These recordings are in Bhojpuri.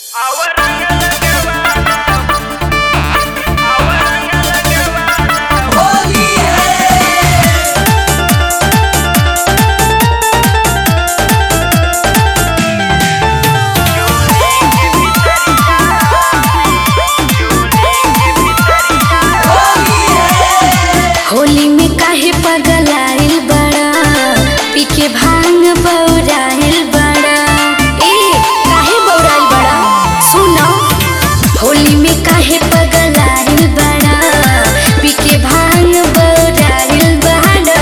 होली में काहे पगलाइल बड़ा, पी के भांग बौराइल बड़ा। ए काहे बौराइल बड़ा, सुनो। होली में काहे पगलाइल बड़ा, पी के भांग बौराइल बड़ा।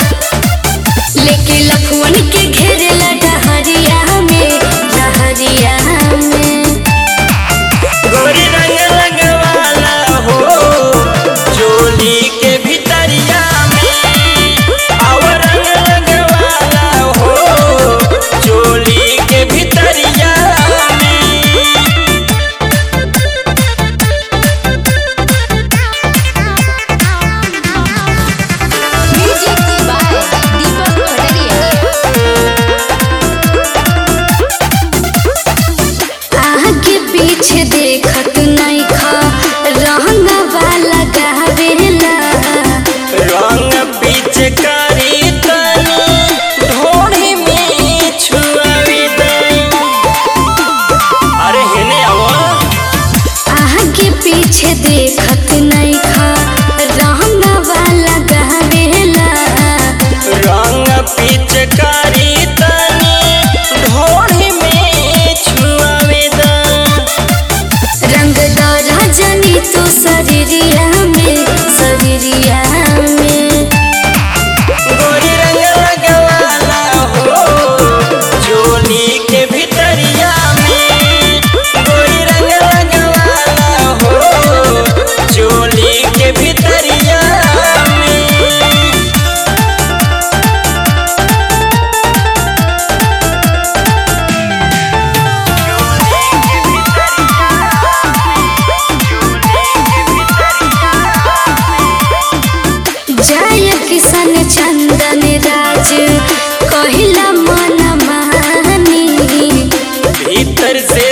लेके लखवन के घेरेला डहरिया में, डहरिया में। गोरी रंग लगवाला हो चोली के भितरिया में, और रंग लगवाला हो चोली के भितरिया में। म्यूजिक बाय दीपक कटरिया। आगे पीछे देखत नहीं खा, रंग वाला गावेला। रंग पिचकारी तनी ढोढ़ी में छुआवी दे। अरे हेने आवो। आगे पीछे देखत नहीं खा, रंग वाला गावेला। रंग पिचकारी तनी ढोढ़ी में छुआवे दा। रंग दौरा जनी तू शरीरिया में, शरीरिया में। गोरी रंग लगवाला हो चोली के भितरिया में, गोरी रंग लगवाला हो चोली के भितरिया में। जय किशन चंदन राज कहिला मन मानी। भीतर से